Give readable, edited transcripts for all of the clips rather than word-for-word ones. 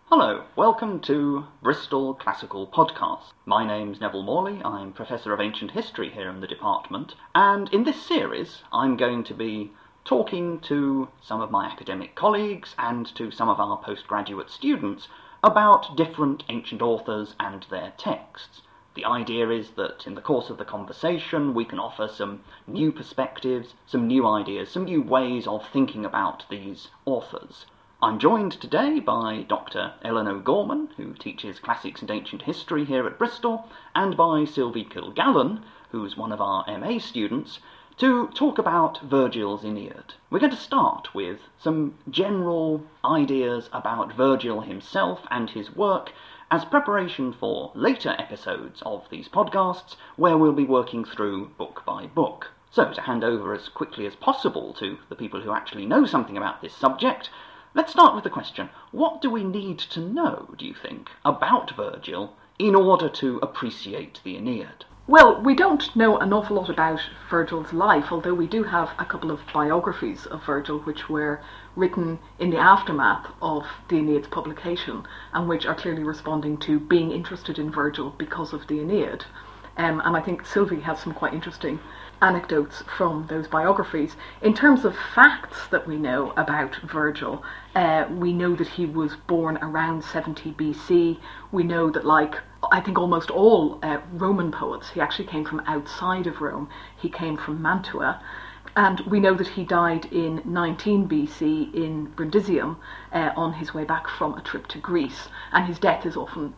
Hello, welcome to Bristol Classical Podcast. My name's Neville Morley, I'm Professor of Ancient History here in the department, and in this series I'm going to be talking to some of my academic colleagues and to some of our postgraduate students about different ancient authors and their texts. The idea is that in the course of the conversation we can offer some new perspectives, some new ideas, some new ways of thinking about these authors. I'm joined today by Dr. Ellen O'Gorman, who teaches Classics and Ancient History here at Bristol, and by Sylvie Kilgallen, who's one of our MA students, to talk about Virgil's Aeneid. We're going to start with some general ideas about Virgil himself and his work as preparation for later episodes of these podcasts, where we'll be working through book by book. So, to hand over as quickly as possible to the people who actually know something about this subject, let's start with the question, what do we need to know, do you think, about Virgil in order to appreciate the Aeneid? Well, we don't know an awful lot about Virgil's life, although we do have a couple of biographies of Virgil which were written in the aftermath of the Aeneid's publication and which are clearly responding to being interested in Virgil because of the Aeneid. And I think Sylvie has some quite interesting anecdotes from those biographies. In terms of facts that we know about Virgil, we know that he was born around 70 BC. We know that, like, I think almost all Roman poets, he actually came from outside of Rome. He came from Mantua. And we know that he died in 19 BC in Brundisium on his way back from a trip to Greece. And his death is often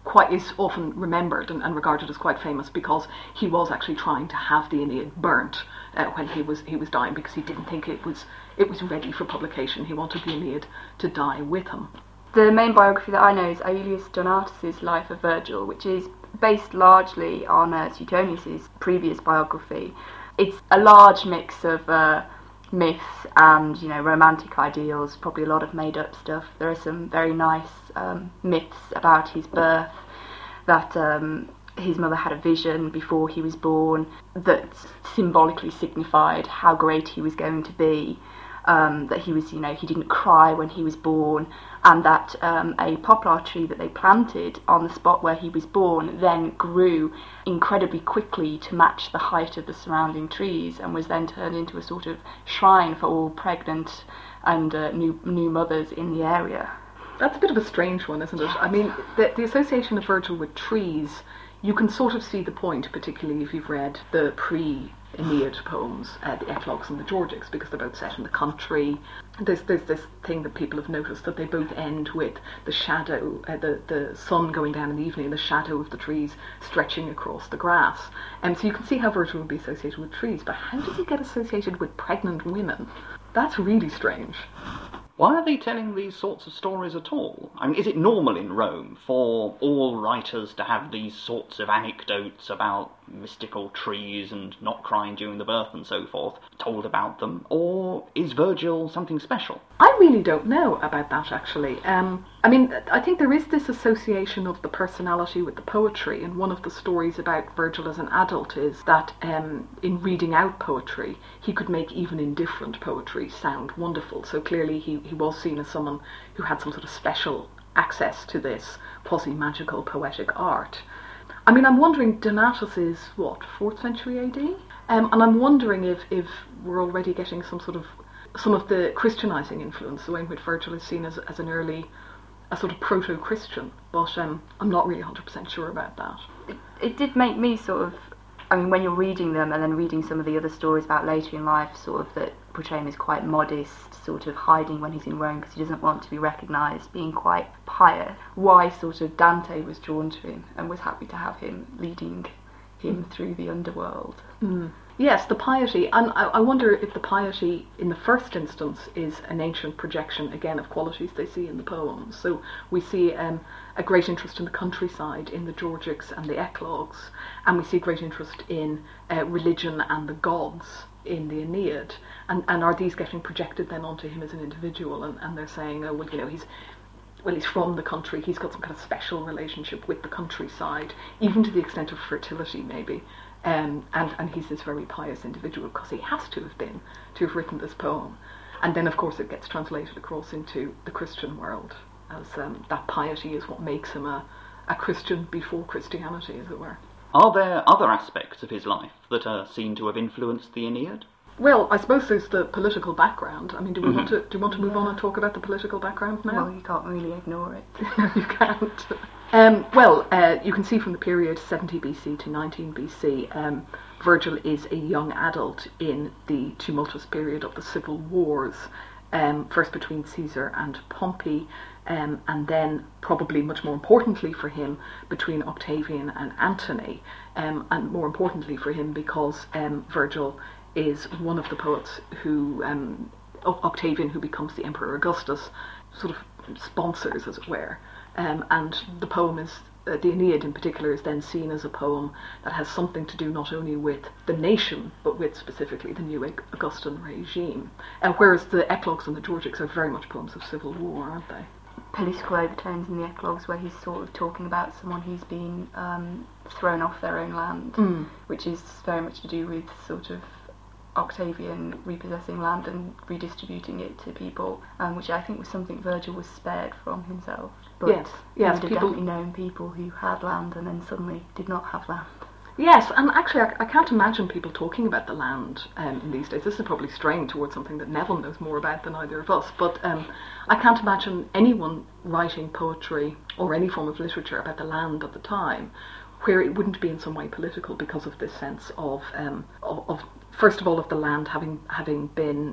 remembered and regarded as quite famous because he was actually trying to have the Aeneid burnt when he was dying, because he didn't think it was ready for publication. He wanted the Aeneid to die with him. The main biography that I know is Aelius Donatus' Life of Virgil, which is based largely on Suetonius' previous biography. It's a large mix of myths and, romantic ideals, probably a lot of made-up stuff. There are some very nice myths about his birth, that his mother had a vision before he was born that symbolically signified how great he was going to be. That he was, he didn't cry when he was born, and that a poplar tree that they planted on the spot where he was born then grew incredibly quickly to match the height of the surrounding trees, and was then turned into a sort of shrine for all pregnant and new mothers in the area. That's a bit of a strange one, isn't it? I mean, the association of Virgil with trees, you can sort of see the point, particularly if you've read the pre-Aeneid poems, the Eclogues and the Georgics, because they're both set in the country. There's this thing that people have noticed, that they both end with the shadow, the sun going down in the evening, and the shadow of the trees stretching across the grass. So you can see how Virgil would be associated with trees, but how does he get associated with pregnant women? That's really strange. Why are they telling these sorts of stories at all? I mean, is it normal in Rome for all writers to have these sorts of anecdotes about mystical trees and not crying during the birth and so forth told about them? Or is Virgil something special? I really don't know about that, actually. I think there is this association of the personality with the poetry, and one of the stories about Virgil as an adult is that in reading out poetry, he could make even indifferent poetry sound wonderful. So clearly he was seen as someone who had some sort of special access to this quasi-magical poetic art. I mean, I'm wondering, Donatus is, 4th century AD? And I'm wondering if we're already getting some of the Christianizing influence, the way in which Virgil is seen as a sort of proto-Christian, but I'm not really 100% sure about that. It did make me when you're reading them and then reading some of the other stories about later in life, that portray him as quite modest, sort of hiding when he's in Rome because he doesn't want to be recognised, being quite pious. Why Dante was drawn to him and was happy to have him leading him through the underworld. Mm. Yes, the piety, and I wonder if the piety in the first instance is an ancient projection, again, of qualities they see in the poems. So we see a great interest in the countryside in the Georgics and the Eclogues, and we see great interest in religion and the gods in the Aeneid. And are these getting projected then onto him as an individual? And they're saying, he's from the country, he's got some kind of special relationship with the countryside, even to the extent of fertility, maybe. And he's this very pious individual because he has to have written this poem. And then, of course, it gets translated across into the Christian world. that piety is what makes him a Christian before Christianity, as it were. Are there other aspects of his life that are seen to have influenced the Aeneid? Well, I suppose there's the political background. I mean, do we want to move on and talk about the political background now? Well, you can't really ignore it. No, you can't. You can see from the period 70 BC to 19 BC, Virgil is a young adult in the tumultuous period of the civil wars, first between Caesar and Pompey, and then, probably much more importantly for him, between Octavian and Antony, and more importantly for him because Virgil is one of the poets who, Octavian, who becomes the Emperor Augustus, sort of sponsors, as it were. And the poem is, the Aeneid in particular, is then seen as a poem that has something to do not only with the nation, but with specifically the new Augustan regime. Whereas the Eclogues and the Georgics are very much poems of civil war, aren't they? Political overtones in the Eclogues, where he's sort of talking about someone who's been thrown off their own land, which is very much to do with sort of Octavian repossessing land and redistributing it to people, which I think was something Virgil was spared from himself. But yes, he would have definitely known people who had land and then suddenly did not have land. Yes, and actually I can't imagine people talking about the land in these days. This is probably straying towards something that Neville knows more about than either of us, but I can't imagine anyone writing poetry or any form of literature about the land at the time where it wouldn't be in some way political, because of this sense of first of all, of the land having been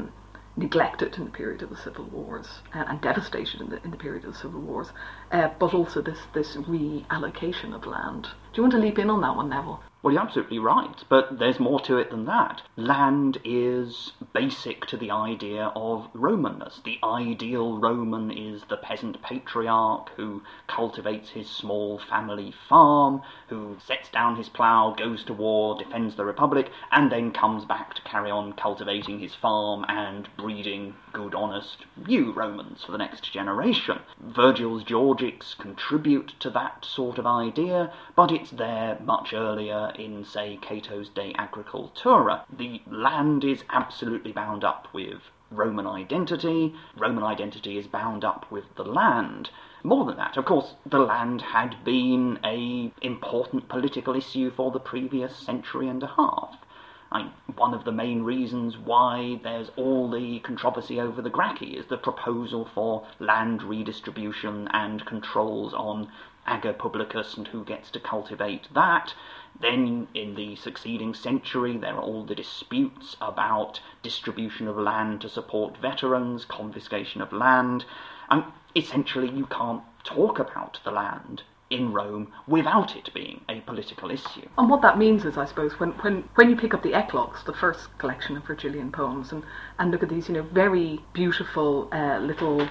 neglected in the period of the civil wars and devastated in the period of the civil wars, but also this reallocation of land. Do you want to leap in on that one, Neville? Well, you're absolutely right, but there's more to it than that. Land is basic to the idea of Romanness. The ideal Roman is the peasant patriarch who cultivates his small family farm, who sets down his plough, goes to war, defends the Republic, and then comes back to carry on cultivating his farm and breeding good, honest new Romans for the next generation. Virgil's Georgics contribute to that sort of idea, but it's there much earlier in, say, Cato's De Agricultura. The land is absolutely bound up with Roman identity. Roman identity is bound up with the land. More than that, of course, the land had been an important political issue for the previous century and a half. One of the main reasons why there's all the controversy over the Gracchi is the proposal for land redistribution and controls on ager publicus and who gets to cultivate that. Then in the succeeding century there are all the disputes about distribution of land to support veterans, confiscation of land, and essentially you can't talk about the land in Rome without it being a political issue. And what that means is, I suppose, when you pick up the Eclogues, the first collection of Virgilian poems, and look at these, very beautiful little,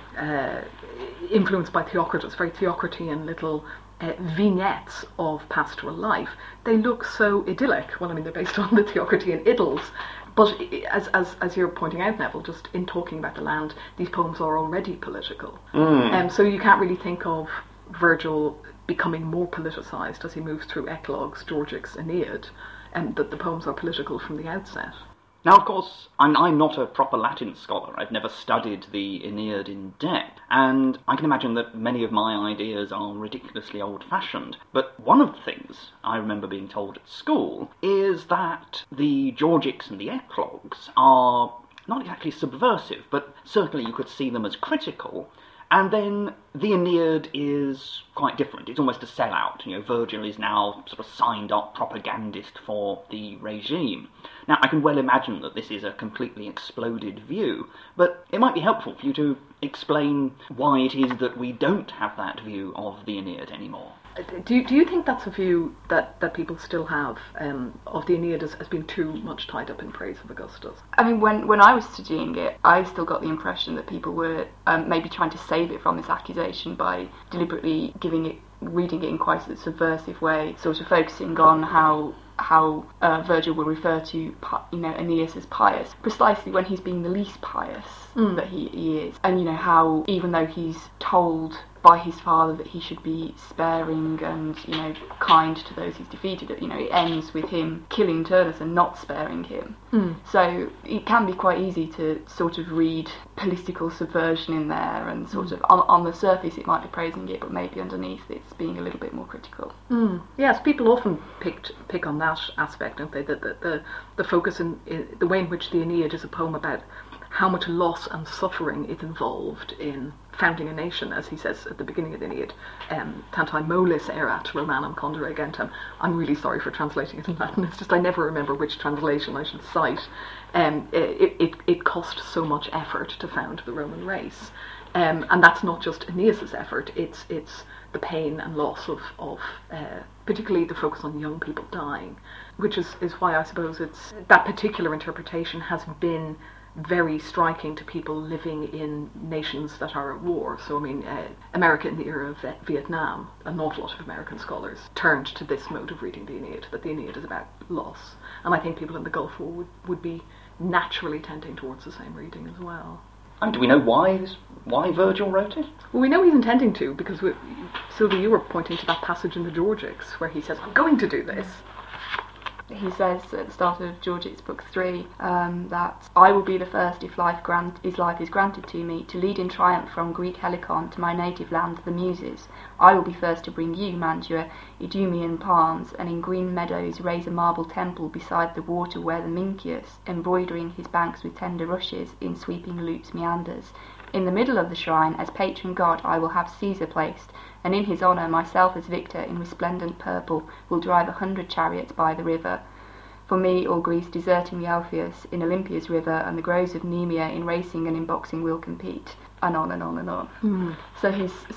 influenced by Theocritus, very Theocritean little vignettes of pastoral life, they look so idyllic. Well, I mean, they're based on the Theocritean idylls, but as you're pointing out, Neville, just in talking about the land, these poems are already political. So you can't really think of Virgil becoming more politicised as he moves through Eclogues, Georgics, Aeneid, and that the poems are political from the outset. Now, of course, I'm not a proper Latin scholar. I've never studied the Aeneid in depth, and I can imagine that many of my ideas are ridiculously old-fashioned. But one of the things I remember being told at school is that the Georgics and the Eclogues are not exactly subversive, but certainly you could see them as critical. And then the Aeneid is quite different. It's almost a sellout. Virgil is now sort of signed up propagandist for the regime. Now, I can well imagine that this is a completely exploded view, but it might be helpful for you to explain why it is that we don't have that view of the Aeneid anymore. Do you think that's a view that people still have of the Aeneid as being too much tied up in praise of Augustus? I mean, when I was studying it, I still got the impression that people were maybe trying to save it from this accusation by deliberately reading it in quite a subversive way, sort of focusing on how Virgil will refer to Aeneas as pious, precisely when he's being the least pious that he is, and how even though he's told by his father that he should be sparing and, kind to those he's defeated. It ends with him killing Turnus and not sparing him. So it can be quite easy to sort of read political subversion in there, and sort of on the surface it might be praising it, but maybe underneath it's being a little bit more critical. Yes, people often pick on that aspect, don't they? The focus in the way in which the Aeneid is a poem about how much loss and suffering is involved in founding a nation, as he says at the beginning of the Aeneid, tantai molis erat Romanum condere gentem. I'm really sorry for translating it in Latin, it's just I never remember which translation I should cite. It cost so much effort to found the Roman race. And that's not just Aeneas's effort, it's the pain and loss of particularly the focus on young people dying, which is why I suppose it's that particular interpretation has been very striking to people living in nations that are at war. So, America in the era of Vietnam, an awful lot of American scholars turned to this mode of reading the Aeneid, that the Aeneid is about loss. And I think people in the Gulf War would be naturally tending towards the same reading as well. And do we know why Virgil wrote it? Well, we know he's intending to, because Sylvie, you were pointing to that passage in the Georgics where he says, I'm going to do this. He says at the start of Georgics Book 3 that I will be the first, if life is granted to me, to lead in triumph from Greek Helicon to my native land, the Muses. I will be first to bring you, Mantua, Idumean palms, and in green meadows raise a marble temple beside the water where the Mincius, embroidering his banks with tender rushes, in sweeping loops meanders. In the middle of the shrine, as patron god, I will have Caesar placed, and in his honour myself as victor in resplendent purple will drive 100 chariots by the river. For me, all Greece deserting the Alpheus in Olympia's river, and the groves of Nemea in racing and in boxing will compete, and on and on and on. So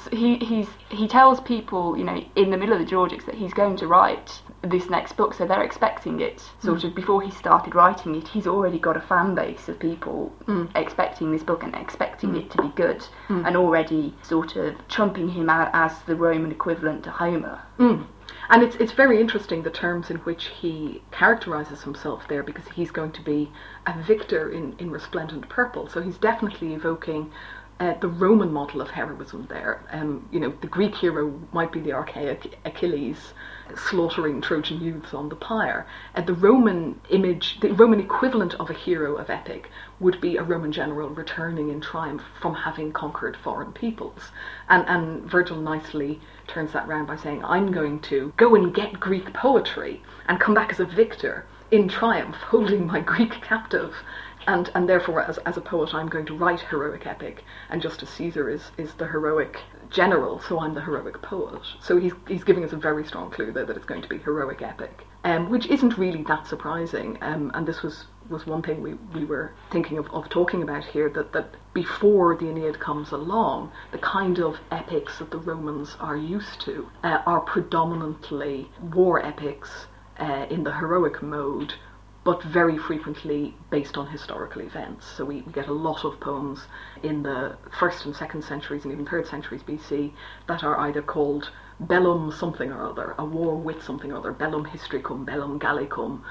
he tells people, in the middle of the Georgics that he's going to write this next book, so they're expecting it. Sort of before he started writing it, he's already got a fan base of people expecting this book and expecting it to be good, and already sort of trumping him out as the Roman equivalent to Homer. And it's very interesting the terms in which he characterises himself there, because he's going to be a victor in resplendent purple. So he's definitely evoking the Roman model of heroism there. The Greek hero might be the archaic Achilles slaughtering Trojan youths on the pyre. The Roman image, the Roman equivalent of a hero of epic would be a Roman general returning in triumph from having conquered foreign peoples. And Virgil nicely turns that round by saying, I'm going to go and get Greek poetry and come back as a victor in triumph, holding my Greek captive. And therefore, as a poet, I'm going to write heroic epic, and just as Caesar is the heroic general, so I'm the heroic poet. So he's giving us a very strong clue there that it's going to be heroic epic, which isn't really that surprising. And this was one thing we were thinking of talking about here, that before the Aeneid comes along, the kind of epics that the Romans are used to are predominantly war epics in the heroic mode, but very frequently based on historical events. So we get a lot of poems in the 1st and 2nd centuries and even 3rd centuries BC that are either called bellum something or other, a war with something or other, bellum histricum, bellum gallicum,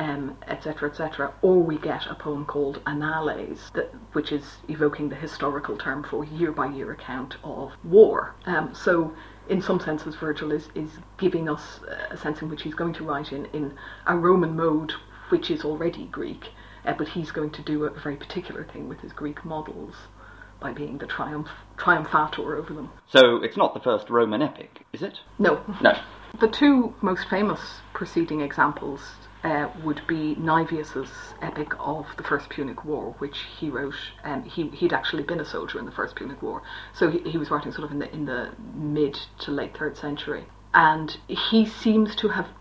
etc., etc., or we get a poem called annales, which is evoking the historical term for year-by-year account of war. So in some senses, Virgil is giving us a sense in which he's going to write in a Roman mode which is already Greek, but he's going to do a very particular thing with his Greek models by being the triumphator over them. So it's not the first Roman epic, is it? No. The two most famous preceding examples would be Naevius's epic of the First Punic War, which he wrote. He'd actually been a soldier in the First Punic War, so he was writing sort of in the mid to late 3rd century. And he seems to have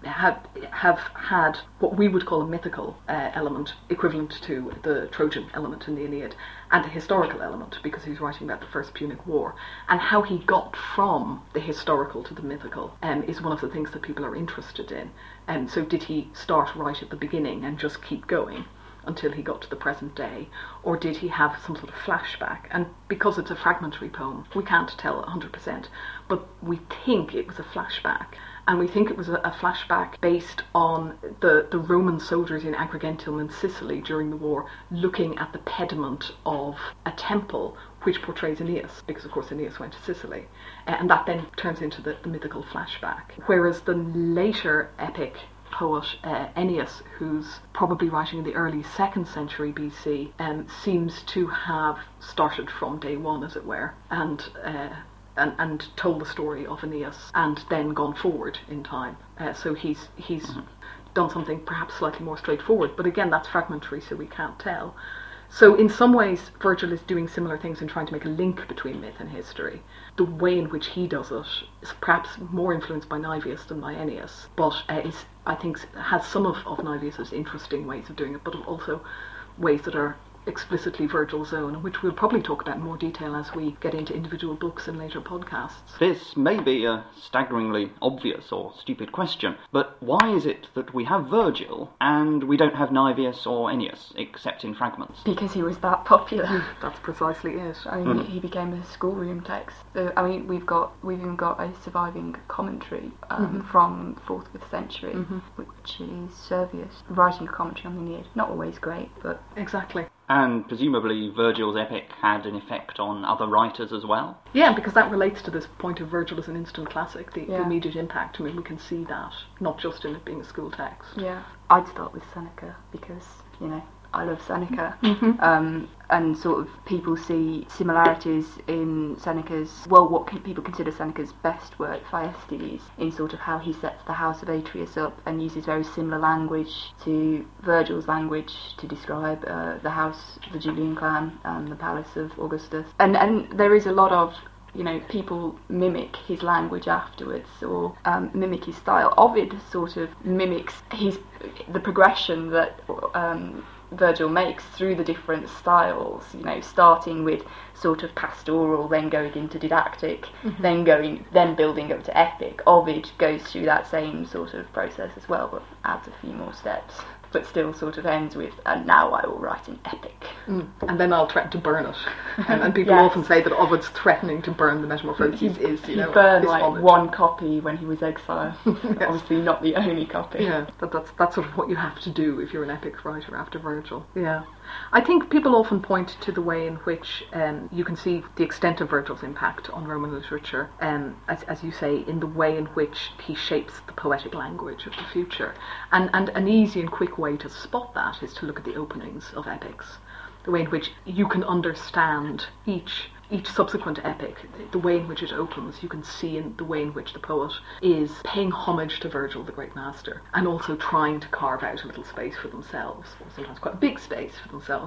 had what we would call a mythical element, equivalent to the Trojan element in the Aeneid, and a historical element, because he's writing about the First Punic War. And how he got from the historical to the mythical is one of the things that people are interested in. So did he start right at the beginning and just keep going until he got to the present day, or did he have some sort of flashback? And because it's a fragmentary poem, we can't tell 100%, but we think it was a flashback, and we think it was a flashback based on the Roman soldiers in Agrigentum in Sicily during the war looking at the pediment of a temple which portrays Aeneas, because of course Aeneas went to Sicily, and that then turns into the mythical flashback. Whereas the later epic poet Ennius, who's probably writing in the early 2nd century BC, seems to have started from day one, as it were, and told the story of Aeneas and then gone forward in time. So he's done something perhaps slightly more straightforward, but again that's fragmentary, so we can't tell. So in some ways Virgil is doing similar things in trying to make a link between myth and history. The way in which he does it is perhaps more influenced by Naevius than by Ennius, but I think has some of Naevius's interesting ways of doing it, but also ways that are explicitly Virgil's own, which we'll probably talk about in more detail as we get into individual books in later podcasts. This may be a staggeringly obvious or stupid question, but why is it that we have Virgil and we don't have Naevius or Ennius, except in fragments? Because he was that popular. That's precisely it. I mean, he became a schoolroom text. I mean, we've even got a surviving commentary from 4th, 5th century, which is Servius writing a commentary on the Aeneid. Not always great, but... Exactly. And presumably Virgil's epic had an effect on other writers as well? Yeah, because that relates to this point of Virgil as an instant classic, the immediate impact. I mean, we can see that, not just in it being a school text. Yeah. I'd start with Seneca because, I love Seneca, and sort of people see similarities in Seneca's, what people consider Seneca's best work, Thyestes, in sort of how he sets the house of Atreus up and uses very similar language to Virgil's language to describe the house, the Julian clan, and the palace of Augustus. And there is a lot of people mimic his language afterwards, or mimic his style. Ovid sort of mimics the progression that Virgil makes through the different styles, starting with sort of pastoral, then going into didactic, then building up to epic. Ovid goes through that same sort of process as well, but adds a few more steps, but still sort of ends with, and now I will write an epic. And then I'll threaten to burn it. And people often say that Ovid's threatening to burn the Metamorphoses he burned one copy when he was exiled. Yes. Obviously not the only copy. Yeah, that's sort of what you have to do if you're an epic writer after Virgil. Yeah. I think people often point to the way in which you can see the extent of Virgil's impact on Roman literature, as you say, in the way in which he shapes the poetic language of the future. And an easy and quick way to spot that is to look at the openings of epics. The way in which you can understand each subsequent epic, the way in which it opens, you can see in the way in which the poet is paying homage to Virgil, the great master, and also trying to carve out a little space for themselves, or sometimes quite a big space for themselves,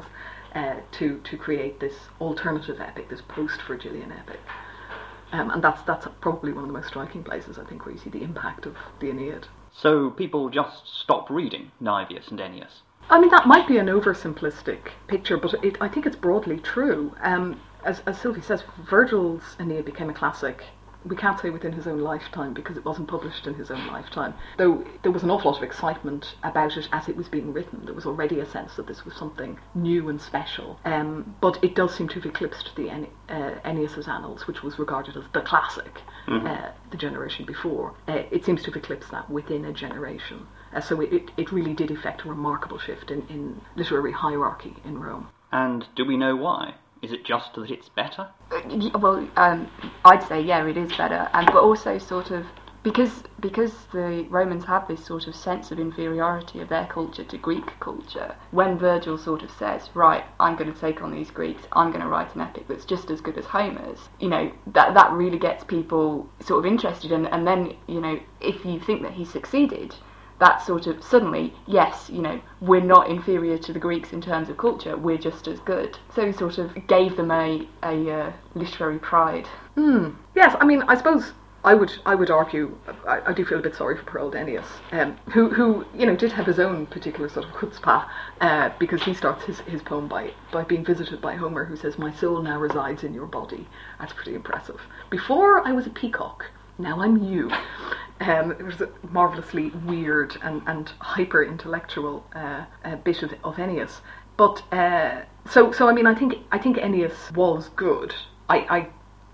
to create this alternative epic, this post-Virgilian epic. And that's probably one of the most striking places, I think, where you see the impact of the Aeneid. So people just stop reading Naevius and Ennius? I mean, that might be an oversimplistic picture, but I think it's broadly true. As Sylvie says, Virgil's Aeneid became a classic. We can't say within his own lifetime because it wasn't published in his own lifetime, though there was an awful lot of excitement about it as it was being written. There was already a sense that this was something new and special, but it does seem to have eclipsed the Ennius's Annals, which was regarded as the classic the generation before. It seems to have eclipsed that within a generation, so it really did effect a remarkable shift in literary hierarchy in Rome. And do we know why? Is it just that it's better? Well, I'd say it is better, but also sort of because the Romans had this sort of sense of inferiority of their culture to Greek culture. When Virgil sort of says, right, I'm going to take on these Greeks, I'm going to write an epic that's just as good as Homer's, that really gets people sort of interested, and then if you think that he succeeded, that sort of suddenly, yes, we're not inferior to the Greeks in terms of culture, we're just as good. So he sort of gave them a literary pride. Yes, I mean, I suppose I would argue, I do feel a bit sorry for poor old Ennius, who did have his own particular sort of chutzpah, because he starts his poem by being visited by Homer, who says, "My soul now resides in your body." That's pretty impressive. "Before I was a peacock, now I'm you." It was a marvellously weird and hyper-intellectual bit of Ennius. But so I mean, I think Ennius was good. I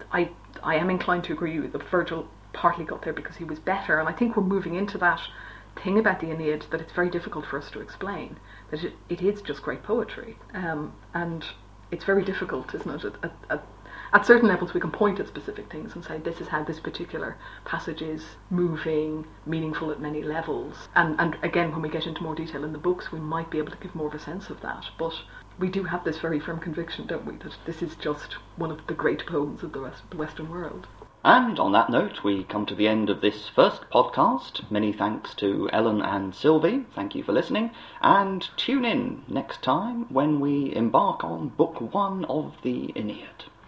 am inclined to agree with you that Virgil partly got there because he was better, and I think we're moving into that thing about the Aeneid that it's very difficult for us to explain. That it is just great poetry, and it's very difficult, isn't it, at at certain levels we can point at specific things and say this is how this particular passage is moving, meaningful at many levels. And again, when we get into more detail in the books, we might be able to give more of a sense of that. But we do have this very firm conviction, don't we, that this is just one of the great poems of the Western world. And on that note, we come to the end of this first podcast. Many thanks to Ellen and Sylvie. Thank you for listening. And tune in next time when we embark on Book 1 of the Aeneid.